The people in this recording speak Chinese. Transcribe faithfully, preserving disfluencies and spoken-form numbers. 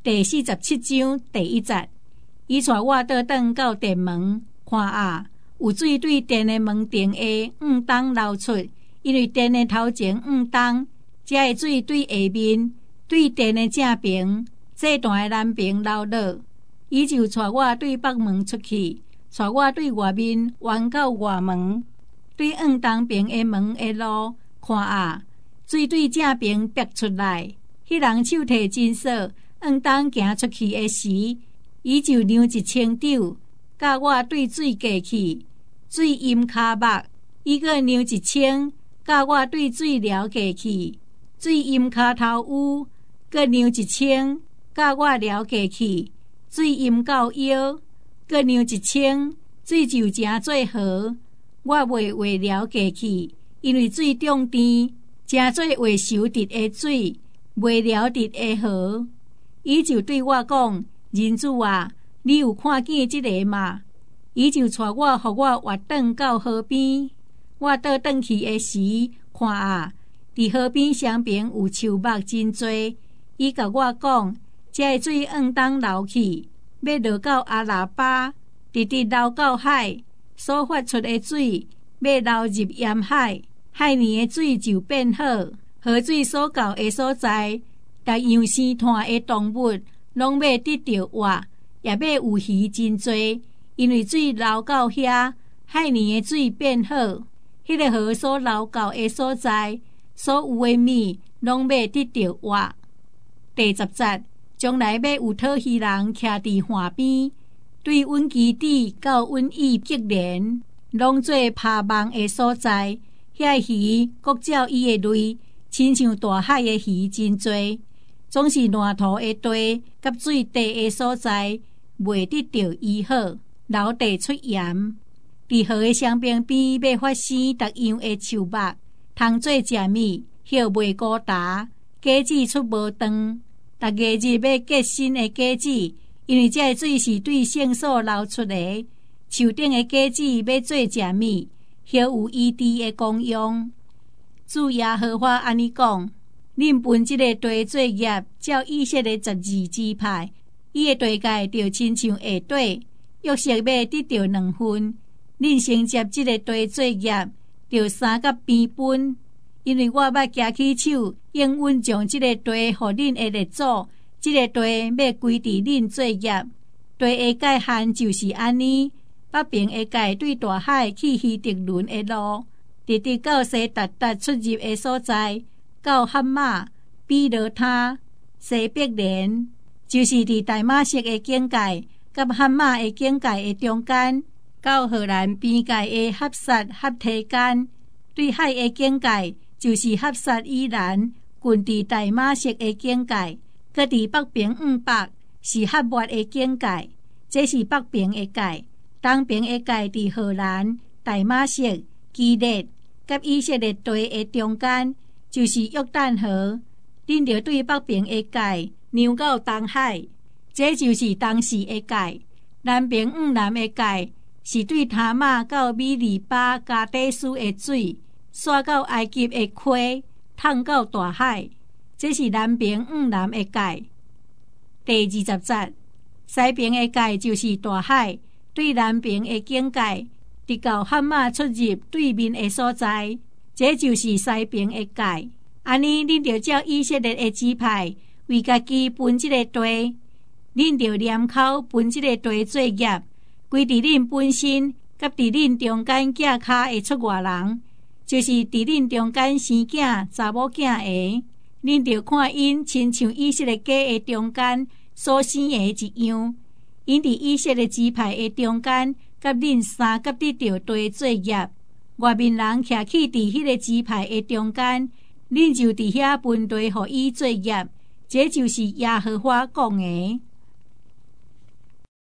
第四十七章第一节，伊带我倒转到殿门，看啊，有水对殿的门顶的五洞流出，因为殿的头前五洞，这个水对下面，对殿的正边，这段的南边流落。伊就带我对北门出去，带我对外面弯到外门，对五洞边的门的路，看啊，水对正边逼出来。迄人手提金锁，往东行出去的时，伊就让一千肘，甲我对水过去，水淹骹目；伊阁让一千，甲我对水撩过去，水淹骹头污；阁让一千，甲我撩过去，水淹到腰；阁让一千，水就诚做河，我袂话撩过去，因为水中甜，诚做话收直的水。袂了直的河，伊就对我讲：“人子啊，你有看见这个吗？”伊就带我，互我滑转到河边。我倒转去的时，看啊，伫河边上边有树木真多。伊甲我讲：“这个水往东流去，要落到阿拉巴，直直流到海，所发出的水要流入沿海，海面的水就变好。”河水所到的所在，逐样生炭的动物，拢要得到活，也要有鱼真多。因为水流到遐，海面的水变好，迄、那个河所流到的所在，所有的物，拢要得到活。第十节，将来要有讨鱼人徛伫岸边，对阮基地到阮伊激连，拢做拍网的所在。遐鱼各照伊的类。亲像大海的鱼真多，总是烂土的地甲水地的所在，袂得到医好，流地出盐。伫河的双边边要发生逐样的树木，通做食物，叶袂孤单，果子出无长。逐月日要结新的果子，因为这水是对圣所流出的。树顶的果子要做食物，叶有医治的功用。主耶和华安尼讲：恁分这个地作业，照以色列十二支派，伊的地界就亲像下底，约瑟要得到两分。恁承接这个地作业，就三甲平分。因为我捌举起手，应允将这个地予恁的列祖，这个地要归伫恁作业。地的界限就是安尼，北边的界对大海去希特伦的路。直直到西达达出入的所在，到哈马、比罗他、西伯莲，就是伫大马色的境界，甲哈马的境界的中间，到荷兰边界的哈萨哈提间，对海的境界就是哈萨伊兰，近伫大马色的境界，搁伫北边五百是哈末的境界，这是北边的界，东边的界伫荷兰、大马色、基列。甲以色列地的中间，就是约旦河，恁着对北边的界让到东海，这就是当时的界。南边五南的界是对他玛到米利巴加底斯的水，刷到埃及的溪，通到大海，这是南边五南的界。第二十节，西边的界就是大海，对南边的境界。直到哈马出入对面的所在，这就是西边的界。安尼，恁着照以色列的支派为家己分这个地，恁着念口分这个地作业，归伫恁本身，甲伫恁中间囝骹的出外人，就是伫恁中间生囝查某囝的，恁着看因亲像以色列家的中间所生的一样，因伫以色列支派的中间。甲恁三甲得到地作业，外面人徛起伫迄个支派的中间，恁就伫遐分地互伊作业，这就是耶和华讲的。